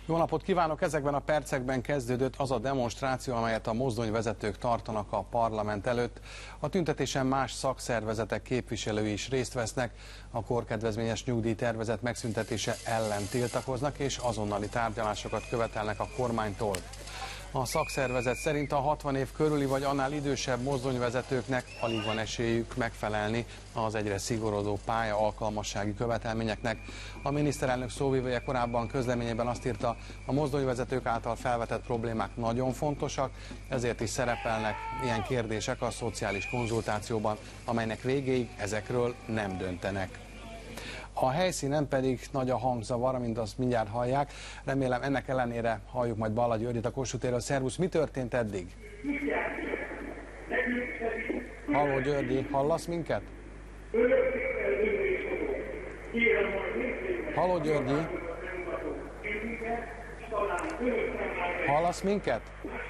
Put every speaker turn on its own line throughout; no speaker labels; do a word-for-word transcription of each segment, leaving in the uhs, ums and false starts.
Jó napot kívánok! Ezekben a percekben kezdődött az a demonstráció, amelyet a mozdonyvezetők tartanak a parlament előtt. A tüntetésen más szakszervezetek képviselői is részt vesznek, a korkedvezményes nyugdíjtervezet megszüntetése ellen tiltakoznak és azonnali tárgyalásokat követelnek a kormánytól. A szakszervezet szerint a hatvan év körüli vagy annál idősebb mozdonyvezetőknek alig van esélyük megfelelni az egyre szigorodó pálya alkalmassági követelményeknek. A miniszterelnök szóvivője korábban közleményében azt írta, a mozdonyvezetők által felvetett problémák nagyon fontosak, ezért is szerepelnek ilyen kérdések a szociális konzultációban, amelynek végéig ezekről nem döntenek. A helyszínen pedig nagy a hangzavar, amint azt mindjárt hallják. Remélem ennek ellenére halljuk majd Balla Györgyit a Kossuth térről. Szervusz, mi történt eddig? Halló Györgyi, hallasz minket? Halló Györgyi? Hallasz minket?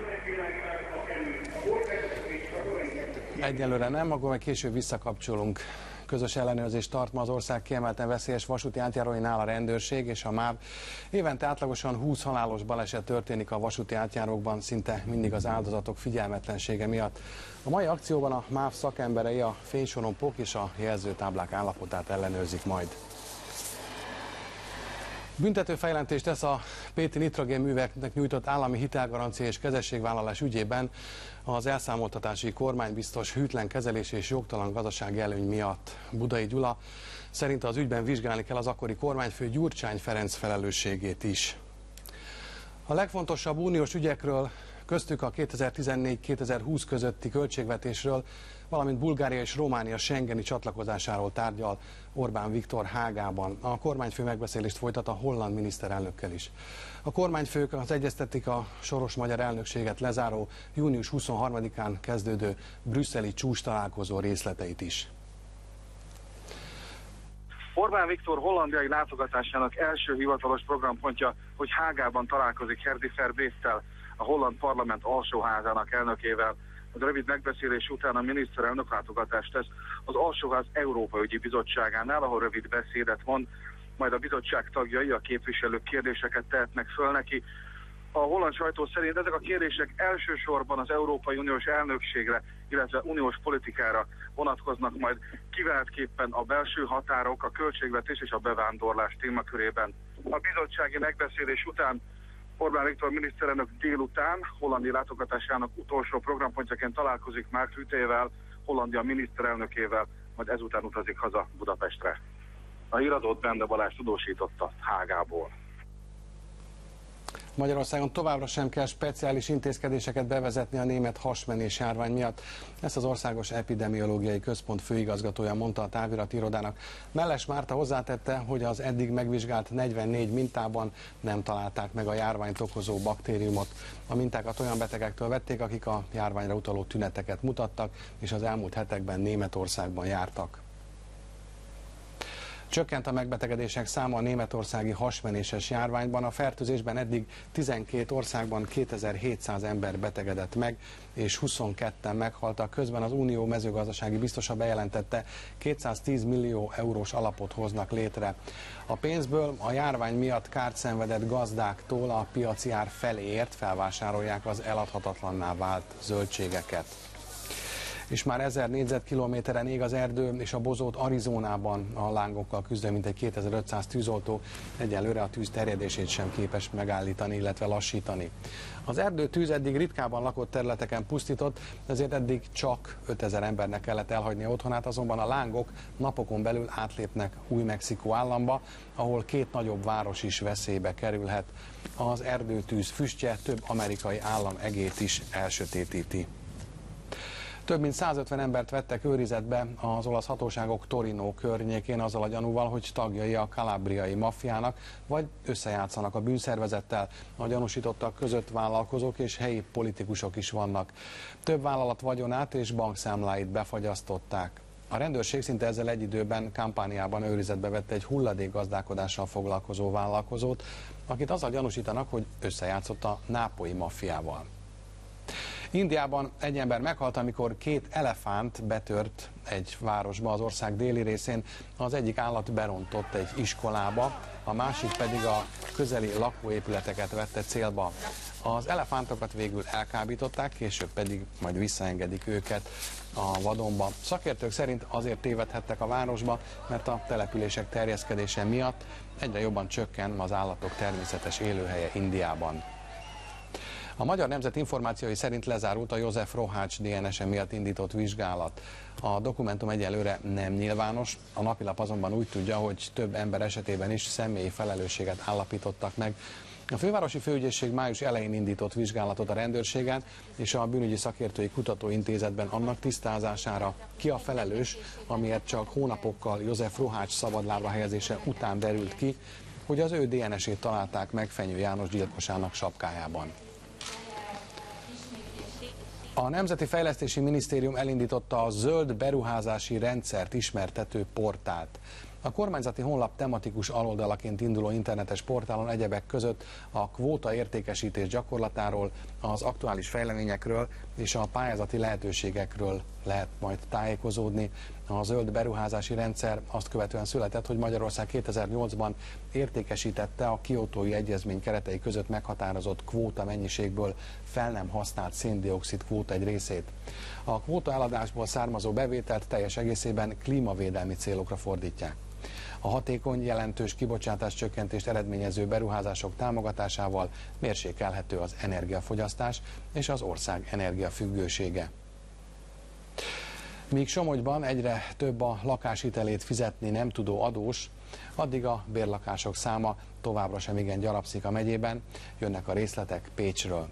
Egyelőre nem, akkor meg később visszakapcsolunk. Közös ellenőrzést tart ma az ország kiemelten veszélyes vasúti átjáróinál a rendőrség és a MÁV. Évente átlagosan húsz halálos baleset történik a vasúti átjárókban, szinte mindig az áldozatok figyelmetlensége miatt. A mai akcióban a MÁV szakemberei a fénysorompok és a jelzőtáblák állapotát ellenőrzik majd. Büntető feljelentést tesz a Péti nitrogénműveknek nyújtott állami hitelgarancia és kezességvállalás ügyében az elszámoltatási kormánybiztos hűtlen kezelés és jogtalan gazdasági előny miatt. Budai Gyula szerint az ügyben vizsgálni kell az akkori kormányfő Gyurcsány Ferenc felelősségét is. A legfontosabb uniós ügyekről, köztük a kétezer-tizennégy kétezer-húsz közötti költségvetésről, valamint Bulgária és Románia schengeni csatlakozásáról tárgyal Orbán Viktor Hágában. A kormányfő megbeszélést folytat a holland miniszterelnökkel is. A kormányfők az egyeztetik a soros magyar elnökséget lezáró június huszonharmadikán kezdődő brüsszeli csúcs találkozó részleteit is.
Orbán Viktor hollandiai látogatásának első hivatalos programpontja, hogy Hágában találkozik Herdi Verbeektel, a holland parlament alsóházának elnökével. A rövid megbeszélés után a miniszterelnök látogatást tesz az Alsóház Európai Ügyi Bizottságánál, ahol rövid beszédet mond, majd a bizottság tagjai, a képviselők kérdéseket tehetnek föl neki. A holland sajtó szerint ezek a kérdések elsősorban az Európai Uniós elnökségre, illetve uniós politikára vonatkoznak majd, kiváltképpen a belső határok, a költségvetés és a bevándorlás témakörében. A bizottsági megbeszélés után Orbán Viktor miniszterelnök délután hollandi látogatásának utolsó programpontjaként találkozik Mark Ruttével, Hollandia miniszterelnökével, majd ezután utazik haza Budapestre. A híradót Bende Balázs tudósította Hágából.
Magyarországon továbbra sem kell speciális intézkedéseket bevezetni a német hasmenés járvány miatt. Ezt az Országos Epidemiológiai Központ főigazgatója mondta a távirati irodának. Melles Márta hozzátette, hogy az eddig megvizsgált negyvennégy mintában nem találták meg a járványt okozó baktériumot. A mintákat olyan betegektől vették, akik a járványra utaló tüneteket mutattak, és az elmúlt hetekben Németországban jártak. Csökkent a megbetegedések száma a németországi hasmenéses járványban. A fertőzésben eddig tizenkét országban kétezer-hétszáz ember betegedett meg, és huszonketten meghaltak. Közben az Unió mezőgazdasági biztosa bejelentette, kétszáztíz millió eurós alapot hoznak létre. A pénzből a járvány miatt kárt szenvedett gazdáktól a piaci ár feléért felvásárolják az eladhatatlanná vált zöldségeket. És már ezer négyzetkilométeren ég az erdő, és a bozót Arizonában a lángokkal küzdő mintegy kétezer-ötszáz tűzoltó egyelőre a tűz terjedését sem képes megállítani, illetve lassítani. Az erdőtűz eddig ritkában lakott területeken pusztított, ezért eddig csak ötezer embernek kellett elhagyni otthonát, azonban a lángok napokon belül átlépnek Új-Mexikó államba, ahol két nagyobb város is veszélybe kerülhet. Az erdőtűz füstje több amerikai állam egét is elsötétíti. Több mint százötven embert vettek őrizetbe az olasz hatóságok Torino környékén azzal a gyanúval, hogy tagjai a kalabriai maffiának, vagy összejátszanak a bűnszervezettel. A gyanúsítottak között vállalkozók és helyi politikusok is vannak. Több vállalat vagyonát és bankszámláit befagyasztották. A rendőrség szinte ezzel egy időben Campaniában őrizetbe vette egy hulladékgazdálkodással foglalkozó vállalkozót, akit azzal gyanúsítanak, hogy összejátszott a nápolyi maffiával. Indiában egy ember meghalt, amikor két elefánt betört egy városba az ország déli részén. Az egyik állat berontott egy iskolába, a másik pedig a közeli lakóépületeket vette célba. Az elefántokat végül elkábították, később pedig majd visszaengedik őket a vadonba. Szakértők szerint azért tévedhettek a városba, mert a települések terjeszkedése miatt egyre jobban csökken az állatok természetes élőhelye Indiában. A Magyar Nemzet információi szerint lezárult a József Rohács dé en es-e miatt indított vizsgálat. A dokumentum egyelőre nem nyilvános, a napilap azonban úgy tudja, hogy több ember esetében is személyi felelősséget állapítottak meg. A fővárosi főügyészség május elején indított vizsgálatot a rendőrségen és a bűnügyi szakértői kutatóintézetben annak tisztázására, ki a felelős, amiért csak hónapokkal József Rohács szabadlábra helyezése után derült ki, hogy az ő dé en es-ét találták meg Fenyő János gyilkosának sapkájában. A Nemzeti Fejlesztési Minisztérium elindította a zöld beruházási rendszert ismertető portált. A kormányzati honlap tematikus aloldalaként induló internetes portálon egyebek között a kvóta értékesítés gyakorlatáról, az aktuális fejleményekről és a pályázati lehetőségekről lehet majd tájékozódni. A zöld beruházási rendszer azt követően született, hogy Magyarország kétezer-nyolcban értékesítette a Kiotói Egyezmény keretei között meghatározott kvóta mennyiségből fel nem használt szén-dioxid kvóta egy részét. A kvóta eladásból származó bevételt teljes egészében klímavédelmi célokra fordítják. A hatékony, jelentős kibocsátás csökkentést eredményező beruházások támogatásával mérsékelhető az energiafogyasztás és az ország energiafüggősége. Míg Somogyban egyre több a lakáshitelét fizetni nem tudó adós, addig a bérlakások száma továbbra sem igen gyarapszik a megyében. Jönnek a részletek Pécsről.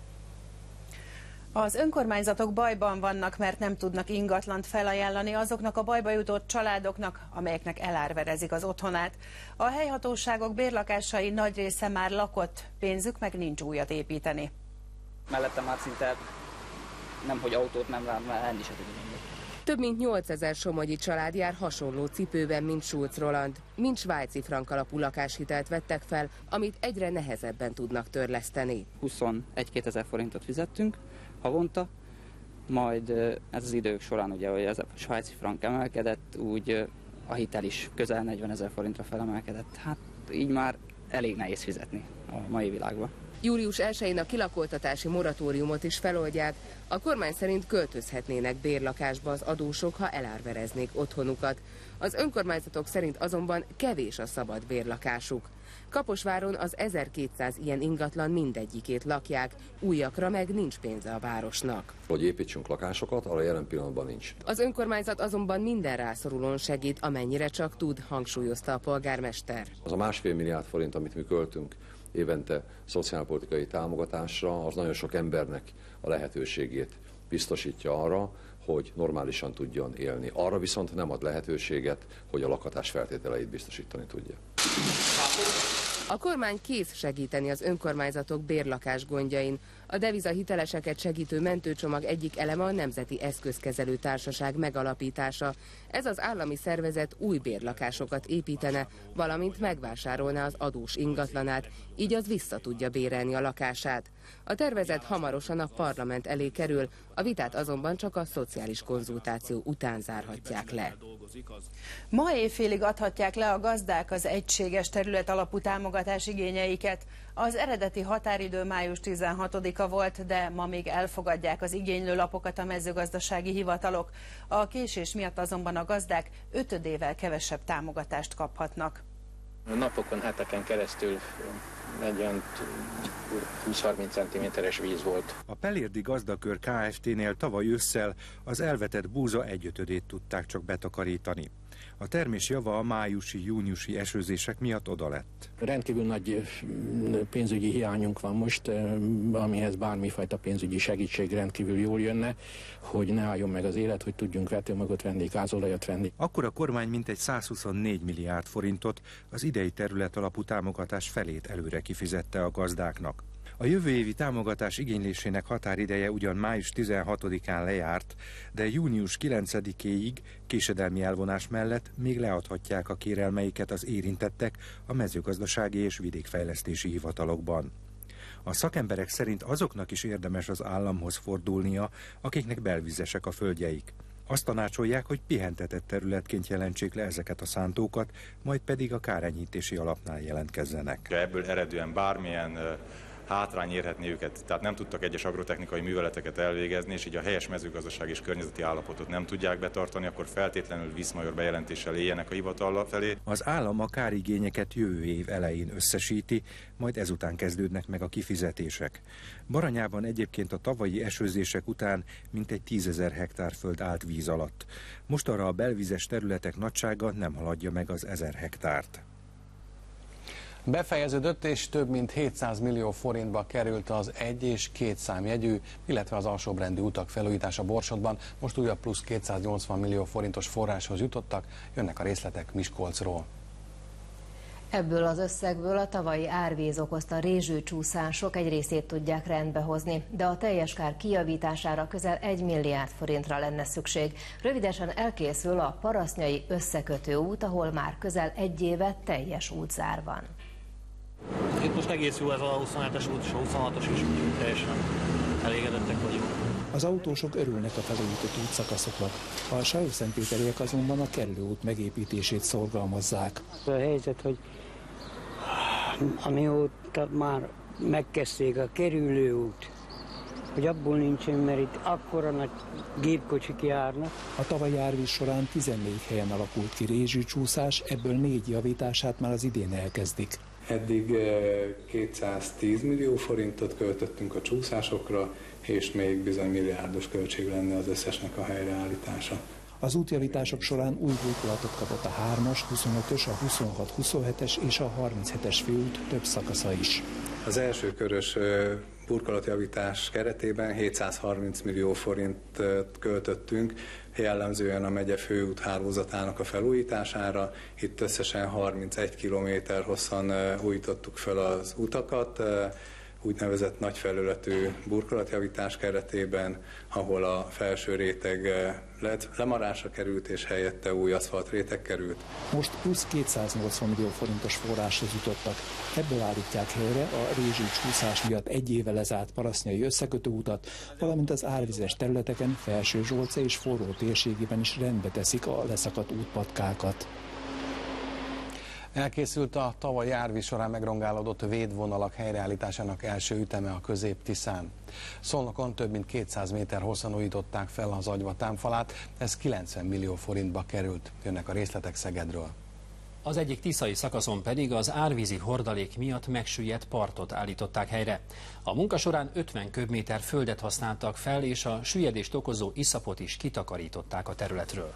Az önkormányzatok bajban vannak, mert nem tudnak ingatlant felajánlani azoknak a bajba jutott családoknak, amelyeknek elárverezik az otthonát. A helyhatóságok bérlakásai nagy része már lakott, pénzük meg nincs újat építeni.
Mellettem már szinte nemhogy autót nem lát, mert enni se tudjuk.
Több mint nyolcezer somogyi család jár hasonló cipőben, mint Schulz Roland. Mint svájci frank alapú lakáshitelt vettek fel, amit egyre nehezebben tudnak törleszteni.
huszonegy-kétezer forintot fizettünk havonta, majd ez az idők során, ugye, hogy ez a svájci frank emelkedett, úgy a hitel is közel negyvenezer forintra felemelkedett. Hát így már elég nehéz fizetni a mai világban.
július elsején a kilakoltatási moratóriumot is feloldják. A kormány szerint költözhetnének bérlakásba az adósok, ha elárvereznék otthonukat. Az önkormányzatok szerint azonban kevés a szabad bérlakásuk. Kaposváron az ezerkétszáz ilyen ingatlan mindegyikét lakják, újakra meg nincs pénze a városnak.
Hogy építsünk lakásokat, arra jelen pillanatban nincs.
Az önkormányzat azonban minden rászorulón segít, amennyire csak tud, hangsúlyozta a polgármester.
Az a másfél milliárd forint, amit mi költünk évente szociálpolitikai támogatásra, az nagyon sok embernek a lehetőségét biztosítja arra, hogy normálisan tudjon élni. Arra viszont nem ad lehetőséget, hogy a lakhatás feltételeit biztosítani tudja.
A kormány kész segíteni az önkormányzatok bérlakás gondjain. A devizahiteleseket segítő mentőcsomag egyik eleme a Nemzeti Eszközkezelő Társaság megalapítása. Ez az állami szervezet új bérlakásokat építene, valamint megvásárolná az adós ingatlanát, így az vissza tudja bérelni a lakását. A tervezet hamarosan a parlament elé kerül, a vitát azonban csak a szociális konzultáció után zárhatják le.
Ma éjfélig adhatják le a gazdák az egységes terület alapú támogatás igényeiket. Az eredeti határidő május tizenhatodika volt, de ma még elfogadják az igénylő lapokat a mezőgazdasági hivatalok. A késés miatt azonban a gazdák ötödével kevesebb támogatást kaphatnak.
Napokon, heteken keresztül egy olyan húsz-harminc centiméteres víz volt.
A Pellérdi Gazdakör Kft-nél tavaly ősszel az elvetett búza egyötödét tudták csak betakarítani. A termés java a májusi-júniusi esőzések miatt oda lett.
Rendkívül nagy pénzügyi hiányunk van most, amihez bármifajta pénzügyi segítség rendkívül jól jönne, hogy ne álljon meg az élet, hogy tudjunk vetőmagot venni, gázolajat venni.
Akkor a kormány mintegy százhuszonnégy milliárd forintot, az idei terület alapú támogatás felét előre kifizette a gazdáknak. A jövő évi támogatás igénylésének határideje ugyan május tizenhatodikán lejárt, de június kilencedikéig késedelmi elvonás mellett még leadhatják a kérelmeiket az érintettek a mezőgazdasági és vidékfejlesztési hivatalokban. A szakemberek szerint azoknak is érdemes az államhoz fordulnia, akiknek belvizesek a földjeik. Azt tanácsolják, hogy pihentetett területként jelentsék le ezeket a szántókat, majd pedig a kárenyhítési alapnál jelentkezzenek.
Ebből eredően bármilyen hátrány érhetni őket, tehát nem tudtak egyes agrotechnikai műveleteket elvégezni, és így a helyes mezőgazdaság és környezeti állapotot nem tudják betartani, akkor feltétlenül Viszmajor bejelentéssel éljenek a hivatal felé.
Az állam a kárigényeket jövő év elején összesíti, majd ezután kezdődnek meg a kifizetések. Baranyában egyébként a tavalyi esőzések után mintegy tízezer hektár föld állt víz alatt. Mostanra a belvízes területek nagysága nem haladja meg az ezer hektárt.
Befejeződött és több mint hétszáz millió forintba került az egy és két számjegyű, illetve az alsóbrendű utak felújítása Borsodban. Most újabb plusz kétszáznyolcvan millió forintos forráshoz jutottak, jönnek a részletek Miskolcról.
Ebből az összegből a tavalyi árvíz okozta rézsőcsúszások egy részét tudják rendbehozni, de a teljes kár kijavítására közel egy milliárd forintra lenne szükség. Rövidesen elkészül a Parasznyai összekötő út, ahol már közel egy éve teljes útzár van.
Itt most egész jó ez a huszonhetes út és a huszonhatos is, teljesen elégedettek vagyunk.
Az autósok örülnek a felújított útszakaszoknak. A Sajó-Szentpéteriek azonban a kerülőút megépítését szorgalmazzák.
A helyzet, hogy amióta már megkezdték a kerülőút, hogy abból nincsen, mert itt akkora nagy gépkocsik járnak.
A tavalyi árvíz során tizennégy helyen alakult ki rézsűcsúszás, ebből négy javítását már az idén elkezdik.
Eddig kétszáztíz millió forintot költöttünk a csúszásokra, és még bizony milliárdos költség lenne az összesnek a helyreállítása.
Az útjavítások során új burkolatot kapott a hármas, huszonötös, a huszonhat huszonhetes és a harminchetes főút több szakasza is.
Az első körös burkolatjavítás keretében hétszázharminc millió forintot költöttünk, jellemzően a megye főút hálózatának a felújítására. Itt összesen harmincegy kilométer hosszan újítottuk fel az utakat, úgynevezett nagyfelületű burkolatjavítás keretében, ahol a felső réteg lemarásra került, és helyette új aszfalt réteg került.
Most plusz kétszáznyolcvan millió forintos forráshoz jutottak. Ebből állítják helyre a rézsűcsúszás miatt egy éve lezárt Parasznyai összekötő utat, valamint az árvizes területeken, Felső-Zsolce és Forró térségében is rendbe teszik a leszakadt útpatkákat.
Elkészült a tavalyi árvíz során megrongálódott védvonalak helyreállításának első üteme a Közép-Tiszán. Szolnokon több mint kétszáz méter hosszan újították fel az Agyva támfalát, ez kilencven millió forintba került. Jönnek a részletek Szegedről.
Az egyik tiszai szakaszon pedig az árvízi hordalék miatt megsüllyedt partot állították helyre. A munka során ötven köbméter földet használtak fel, és a süllyedést okozó iszapot is kitakarították a területről.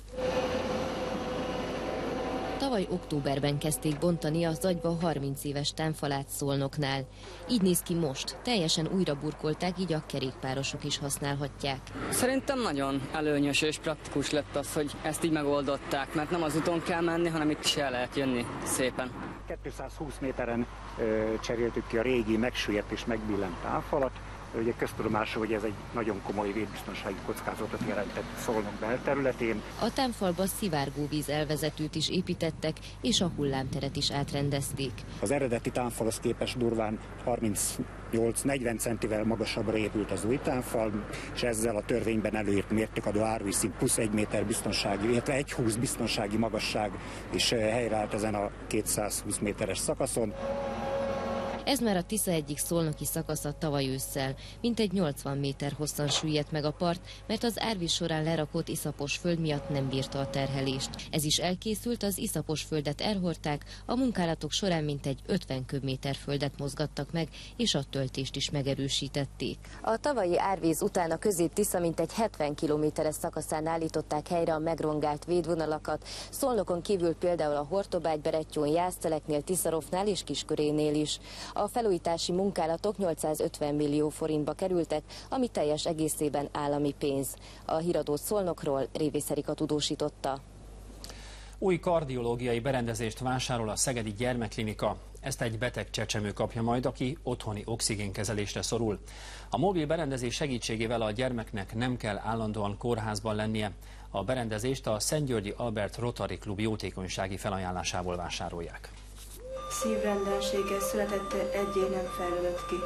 Tavaly októberben kezdték bontani az Agyva harminc éves támfalát Szolnoknál. Így néz ki most, teljesen újra burkolták, így a kerékpárosok is használhatják.
Szerintem nagyon előnyös és praktikus lett az, hogy ezt így megoldották, mert nem az úton kell menni, hanem itt is el lehet jönni szépen.
kétszázhúsz méteren ö, cseréltük ki a régi megsüllyedt és megbillent támfalat. Ugye köztudomású, hogy ez egy nagyon komoly védbiztonsági kockázatot jelentett Szolnok belterületén.
A támfalba szivárgóvíz elvezetőt is építettek, és a hullámteret is átrendezték.
Az eredeti támfalhoz képest durván harmincnyolc-negyven centivel magasabbra épült az új támfal, és ezzel a törvényben előírt mértékadó árvízszint plusz egy méter biztonsági, illetve egy húsz biztonsági magasság is helyreállt ezen a kétszázhúsz méteres szakaszon.
Ez már a Tisza egyik szolnoki szakasza tavaly ősszel. Mintegy nyolcvan méter hosszan süllyedt meg a part, mert az árvíz során lerakott iszapos föld miatt nem bírta a terhelést. Ez is elkészült, az iszapos földet elhordták, a munkálatok során mintegy ötven köbméter földet mozgattak meg, és a töltést is megerősítették.
A tavalyi árvíz után a Közép-Tisza mintegy hetven kilométeres szakaszán állították helyre a megrongált védvonalakat. Szolnokon kívül például a Hortobágy-Berettyón, Jászteleknél, Tiszarofnál és Kiskörénél is. A felújítási munkálatok nyolcszázötven millió forintba kerültek, ami teljes egészében állami pénz. A híradót Szolnokról Révész Erika tudósította.
Új kardiológiai berendezést vásárol a Szegedi Gyermekklinika. Ezt egy beteg csecsemő kapja majd, aki otthoni oxigénkezelésre szorul. A mobil berendezés segítségével a gyermeknek nem kell állandóan kórházban lennie. A berendezést a Szentgyörgyi Albert Rotary Klub jótékonysági felajánlásából vásárolják.
szívrendelséggel született, egy év nem fejlődött ki.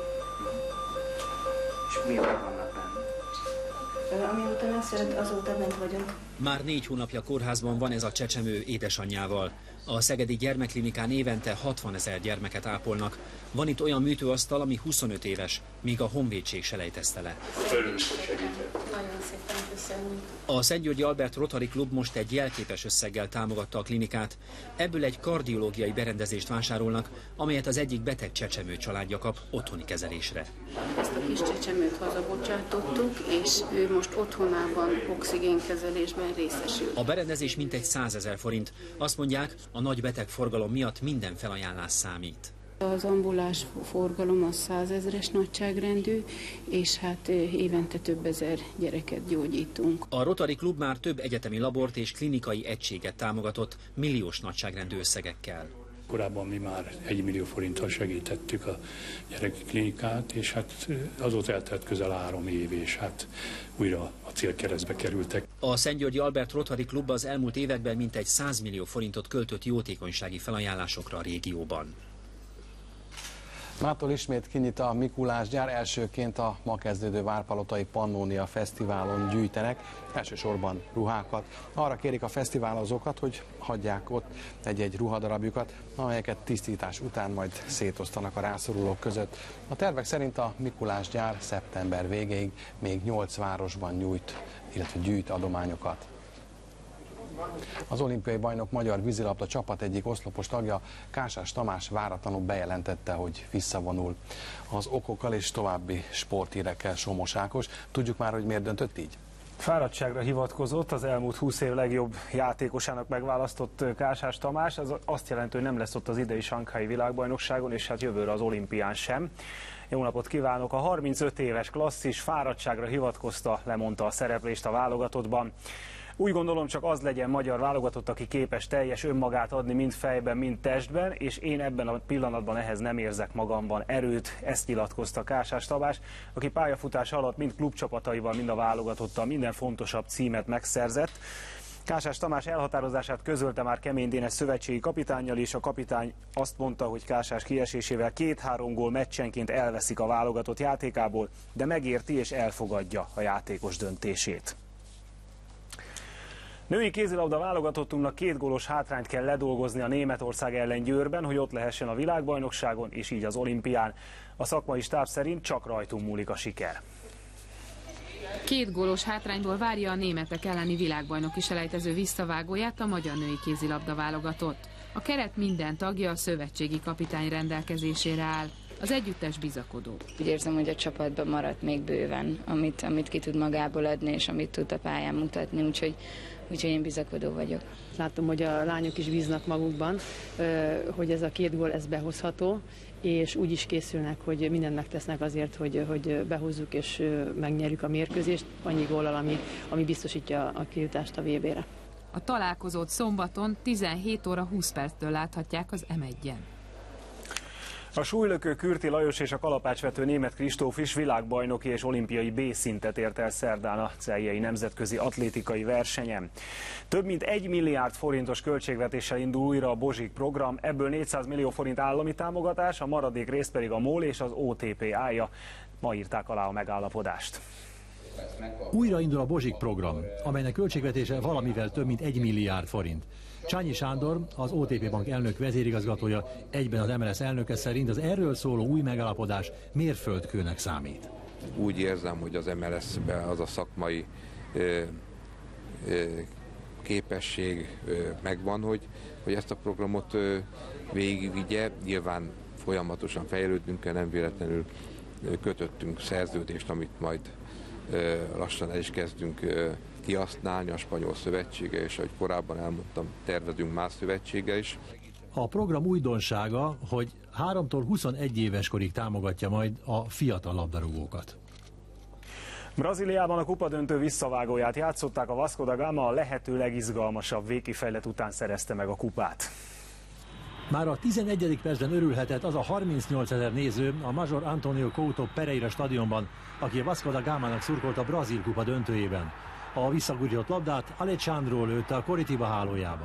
És mióta vannak benne?
Amióta megszületett, azóta bent vagyunk.
Már négy hónapja kórházban van ez a csecsemő édesanyjával. A Szegedi Gyermekklinikán évente hatvanezer gyermeket ápolnak. Van itt olyan műtőasztal, ami huszonöt éves, míg a Honvédség selejtezte le.
Örülünk, hogy segített.
Nagyon szépen köszönjük.
A Szentgyörgyi Albert Rotary Klub most egy jelképes összeggel támogatta a klinikát. Ebből egy kardiológiai berendezést vásárolnak, amelyet az egyik beteg csecsemő családja kap otthoni kezelésre.
Ezt a kis csecsemőt hazabocsátottuk, és ő most otthonában oxigénkezelésben részesül.
A berendezés mintegy százezer forint. Azt mondják, a nagy betegforgalom miatt minden felajánlás számít.
Az ambulás forgalom az százezres nagyságrendű, és hát évente több ezer gyereket gyógyítunk.
A Rotary Klub már több egyetemi labort és klinikai egységet támogatott milliós nagyságrendű összegekkel.
Korábban mi már egy millió forinttal segítettük a gyereki klinikát, és hát azóta eltelt közel három év, és hát újra a célkeresztbe kerültek.
A Szentgyörgyi Albert Rotary Klub az elmúlt években mintegy száz millió forintot költött jótékonysági felajánlásokra a régióban.
Mától ismét kinyit a Mikulás gyár, elsőként a ma kezdődő Várpalotai Pannónia Fesztiválon gyűjtenek, elsősorban ruhákat. Arra kérik a fesztiválozókat, hogy hagyják ott egy-egy ruhadarabjukat, amelyeket tisztítás után majd szétosztanak a rászorulók között. A tervek szerint a Mikulás gyár szeptember végéig még nyolc városban nyújt, illetve gyűjt adományokat. Az olimpiai bajnok magyar vízilabda csapat egyik oszlopos tagja, Kásás Tamás váratlanul bejelentette, hogy visszavonul. Az okokkal és további sporthírekkel Somos Ákos. Tudjuk már, hogy miért döntött így?
Fáradtságra hivatkozott, az elmúlt húsz év legjobb játékosának megválasztott Kásás Tamás. Ez azt jelenti, hogy nem lesz ott az idei Sanghái világbajnokságon, és hát jövőre az olimpián sem. Jó napot kívánok! A harmincöt éves klasszis fáradtságra hivatkozta, lemondta a szereplést a válogatottban. Úgy gondolom, csak az legyen magyar válogatott, aki képes teljes önmagát adni mind fejben, mind testben, és én ebben a pillanatban ehhez nem érzek magamban erőt, ezt nyilatkozta Kásás Tamás, aki pályafutása alatt mind klubcsapataival, mind a válogatottal minden fontosabb címet megszerzett. Kásás Tamás elhatározását közölte már Kemény Dénes szövetségi kapitánnyal, és a kapitány azt mondta, hogy Kásás kiesésével két-három gól meccsenként elveszik a válogatott játékából, de megérti és elfogadja a játékos döntését. Női kézilabda válogatottunknak két gólos hátrányt kell ledolgozni a Németország ellen Győrben, hogy ott lehessen a világbajnokságon és így az olimpián. A szakmai stáb szerint csak rajtunk múlik a siker.
Két gólos hátrányból várja a németek elleni világbajnoki selejtező visszavágóját a magyar női kézilabda válogatott. A keret minden tagja a szövetségi kapitány rendelkezésére áll. Az együttes bizakodó.
Úgy érzem, hogy a csapatban maradt még bőven, amit, amit ki tud magából adni, és amit tud a pályán mutatni, úgyhogy, úgyhogy én bizakodó vagyok.
Látom, hogy a lányok is bíznak magukban, hogy ez a két gól ez behozható, és úgy is készülnek, hogy mindent megtesznek azért, hogy, hogy behozzuk és megnyerjük a mérkőzést, annyi góllal, ami, ami biztosítja a kijutást a vé bére.
A találkozót szombaton tizenhét óra húsz perctől láthatják az em egyen.
A súlylökő Kürti Lajos és a kalapácsvető Németh Kristóf is világbajnoki és olimpiai B szintet ért el szerdán a celjei nemzetközi atlétikai versenyen. Több mint egy milliárd forintos költségvetéssel indul újra a Bozsik program, ebből négyszáz millió forint állami támogatás, a maradék részt pedig a MOL és az o té pé állja. Ma írták alá a megállapodást.
Újra indul a Bozsik program, amelynek költségvetése valamivel több mint egy milliárd forint. Csányi Sándor, az o té pé Bank elnök vezérigazgatója, egyben az em el es elnöke szerint az erről szóló új megállapodás mérföldkőnek számít.
Úgy érzem, hogy az em el es-ben az a szakmai ö, ö, képesség ö, megvan, hogy, hogy ezt a programot ö, végigvigye. Nyilván folyamatosan fejlődünk, nem véletlenül ö, kötöttünk szerződést, amit majd ö, lassan el is kezdünk ö, kihasználni a spanyol szövetsége, és ahogy korábban elmondtam, tervezünk más szövetsége is.
A program újdonsága, hogy háromtól huszonegy éves korig támogatja majd a fiatal labdarúgókat.
Brazíliában a kupadöntő visszavágóját játszották, a Vasco da Gama a lehető legizgalmasabb végkifejlet után szerezte meg a kupát.
Már a tizenegyedik percben örülhetett az a harmincnyolcezer néző a Major Antonio Couto Pereira stadionban, aki a Vasco da Gamának szurkolt a brazil kupa döntőjében. A visszagurított labdát Alexandro lőtte a Coritiba hálójába.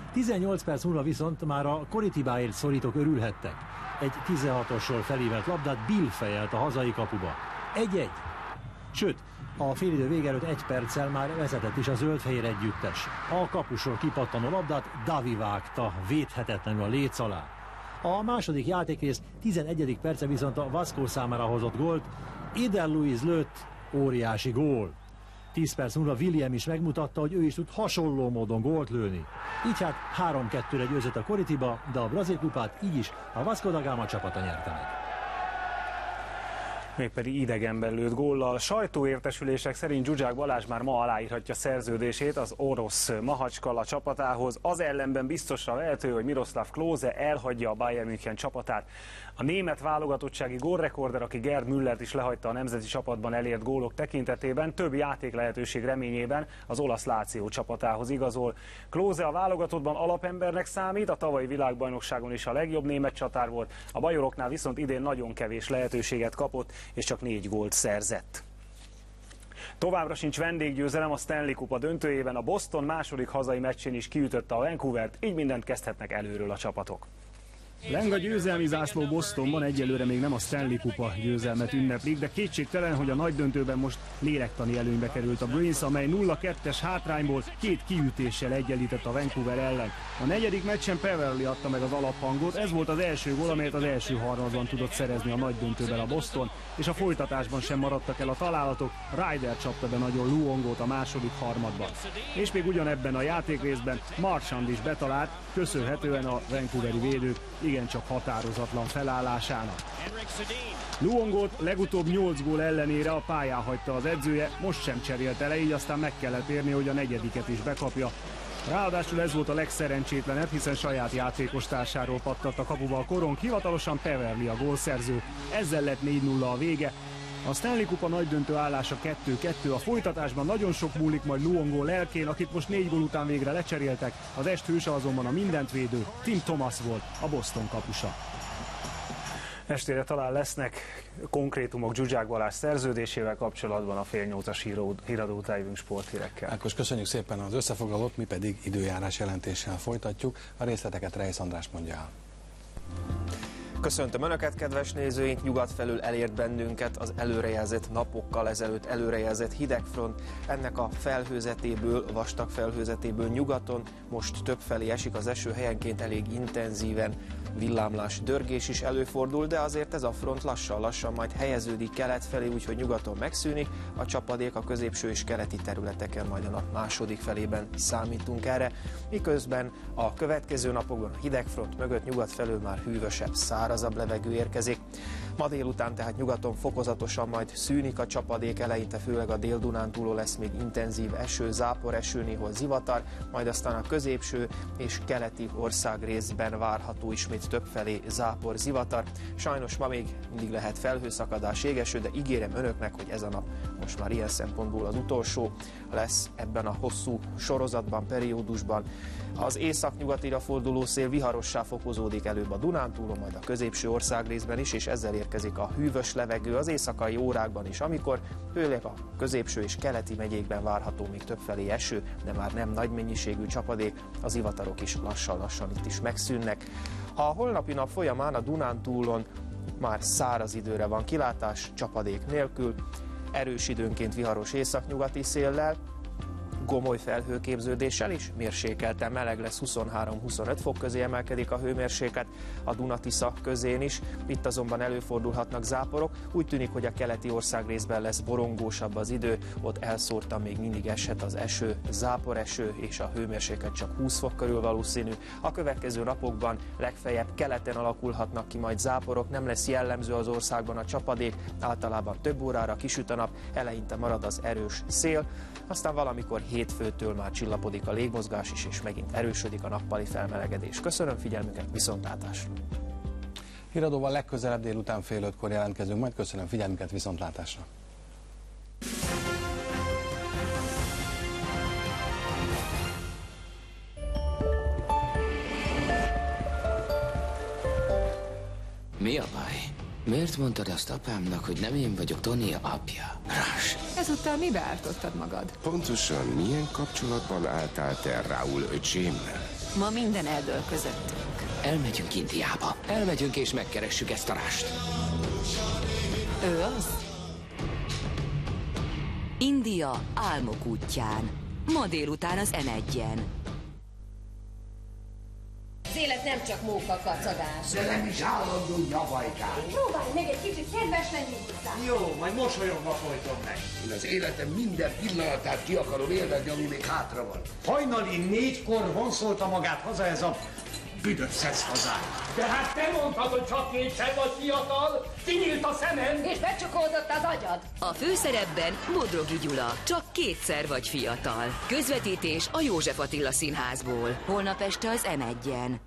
tizennyolc perc múlva viszont már a Koritibáért szorítók örülhettek. Egy tizenhatosról felívelt labdát Bill fejelt a hazai kapuba. Egy-egy. Sőt, a félidő vége előtt egy perccel már vezetett is a zöld-fehér együttes. A kapusról kipattanó labdát Davi vágta védhetetlenül a léc alá. A második játékrész tizenegyedik perce viszont a Vasco számára hozott gólt. Eder Luiz lőtt, óriási gól. tíz perc múlva William is megmutatta, hogy ő is tud hasonló módon gólt lőni. Így hát három kettőre győzött a Coritiba, de a brazil kupát így is a Vasco da Gama csapata nyerte meg.
Mégpedig idegenben lőtt góllal. Sajtóértesülések szerint Zsuzsák Balázs már ma aláírhatja szerződését az orosz Mahacskala csapatához. Az ellenben biztosra vehető, hogy Miroslav Klose elhagyja a Bayern München csapatát. A német válogatottsági gólrekorder, aki Gerd Müllert is lehagyta a nemzeti csapatban elért gólok tekintetében, több játék lehetőség reményében az olasz Láció csapatához igazol. Klose a válogatottban alapembernek számít, a tavalyi világbajnokságon is a legjobb német csatár volt, a bajoroknál viszont idén nagyon kevés lehetőséget kapott, és csak négy gólt szerzett. Továbbra sincs vendéggyőzelem a Stanley Kupa döntőjében, a Boston második hazai meccsén is kiütötte a Vancouvert, így mindent kezdhetnek előről a csapatok.
Leng a győzelmi zászló Bostonban, egyelőre még nem a Stanley Kupa győzelmet ünneplik, de kétségtelen, hogy a nagy döntőben most lélektani előnybe került a Bruins, amely nulla kettes hátrányból két kiütéssel egyenlített a Vancouver ellen. A negyedik meccsen Peverley adta meg az alaphangot, ez volt az első gól, amelyet az első harmadban tudott szerezni a nagy döntőben a Boston, és a folytatásban sem maradtak el a találatok, Ryder csapta be nagyon Luongot a második harmadban. És még ugyanebben a játékrészben Marchand is betalált, köszönhetően a vancouveri védők igencsak határozatlan felállásának. Luongot legutóbb nyolc gól ellenére a pályán hagyta az edzője, most sem cserélte le, így aztán meg kellett érni, hogy a negyediket is bekapja. Ráadásul ez volt a legszerencsétlenebb, hiszen saját játékostársáról pattant a kapuba a korong, hivatalosan Peverley a gólszerző. Ezzel lett négy nulla a vége. A Stanley Kupa nagydöntő állása kettő kettő, a folytatásban nagyon sok múlik majd Luongo lelkén, akit most négy gól után végre lecseréltek, az est hőse azonban a mindent védő Tim Thomas volt, a Boston kapusa.
Estére talán lesznek konkrétumok Zsuzsák Balázs szerződésével kapcsolatban, a fél nyolcas híradó után jövünk sporthírekkel.
Ákos, köszönjük szépen az összefoglalót, mi pedig időjárás jelentéssel folytatjuk. A részleteket Reisz András mondja el.
Köszöntöm Önöket, kedves nézőink! Nyugat felől elért bennünket az előrejelzett napokkal ezelőtt előrejelzett hidegfront. Ennek a felhőzetéből, vastag felhőzetéből nyugaton most többfelé esik az eső, helyenként elég intenzíven villámlás, dörgés is előfordul, de azért ez a front lassan-lassan majd helyeződik kelet felé, úgyhogy nyugaton megszűnik. A csapadék a középső és keleti területeken majd a nap második felében számítunk erre, miközben a következő napokban a hidegfront mögött nyugat felől már hűvösebb, szárazabb levegő érkezik. Ma délután tehát nyugaton fokozatosan majd szűnik a csapadék, eleinte főleg a Dél-Dunántúlon lesz még intenzív eső, záporeső, néhol zivatar, majd aztán a középső és keleti országrészben várható ismét többfelé zápor, zivatar. Sajnos ma még mindig lehet felhőszakadás, égeső, de ígérem Önöknek, hogy ez a nap most már ilyen szempontból az utolsó lesz ebben a hosszú sorozatban, periódusban. Az északnyugatira forduló szél viharossá fokozódik előbb a Dunántúlon, majd a középső országrészben is, és ezzel érkezik a hűvös levegő az éjszakai órákban is, amikor főleg a középső és keleti megyékben várható még többfelé eső, de már nem nagy mennyiségű csapadék, az zivatarok is lassan-lassan itt is megszűnnek. A holnapi nap folyamán a Dunántúlon már száraz időre van kilátás, csapadék nélkül, erős időnként viharos északnyugati széllel, gomoly felhőképződéssel is, mérsékelten meleg lesz, huszonhárom-huszonöt fok közé emelkedik a hőmérséklet, a Duna-Tisza közén is, itt azonban előfordulhatnak záporok, úgy tűnik, hogy a keleti országrészben lesz borongósabb az idő, ott elszórtan még mindig eshet az eső, záporeső, és a hőmérséklet csak húsz fok körül valószínű. A következő napokban legfeljebb keleten alakulhatnak ki majd záporok, nem lesz jellemző az országban a csapadék, általában több órára kisüt a nap, eleinte marad az erős szél, aztán valamikor hétfőtől már csillapodik a légmozgás is, és megint erősödik a nappali felmelegedés. Köszönöm figyelmüket, viszontlátásra!
Híradóval legközelebb délután fél ötkor jelentkezünk, majd köszönöm figyelmüket, viszontlátásra!
Mi a baj? Miért mondtad azt apámnak, hogy nem én vagyok Tonia apja? Rás!
Ezúttal mibe ártottad magad?
Pontosan milyen kapcsolatban álltál te Raúl öcsémmel?
Ma minden eldől közöttünk.
Elmegyünk Indiába. Elmegyünk és megkeressük ezt a rást.
Ő az?
India álmok útján. Ma délután az em egyen.
Az élet nem csak móka kacagás.
De nem is állandó nyavajkás.
Próbálj meg egy kicsit kedves lenni hozzá.
Jó, majd mosolyogva folytom meg. Én az életem minden pillanatát ki akarom élvezni, ami még hátra van. Hajnali négykor vonszolta magát haza ez a büdös szeszfazán. De hát te mondtad, hogy csak kétszer vagy fiatal, kinyílt a szemem.
És becsukódott az agyad.
A főszerepben Bodrogi Gyula, csak kétszer vagy fiatal. Közvetítés a József Attila Színházból. Holnap este az em egyen.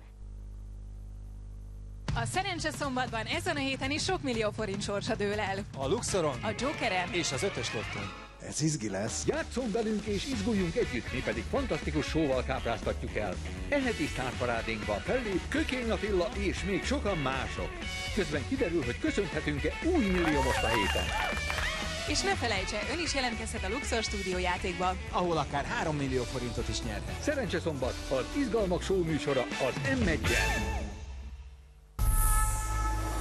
A Szerencse Szombatban ezen a héten is sok millió forint sorsa dől el.
A Luxoron,
a Jokeren
és az ötös lottón.
Ez izgi lesz. Játsszon velünk és izguljunk együtt, mi pedig fantasztikus showval kápráztatjuk el. Eheti sztárparádénkban fellép Kökény Attila és még sokan mások. Közben kiderül, hogy köszönhetünk-e új milliómost a héten.
És ne felejtse, ön is jelentkezhet a Luxor stúdió játékba,
ahol akár három millió forintot is nyerhet.
Szerencse Szombat, az izgalmak show műsora az em egyen.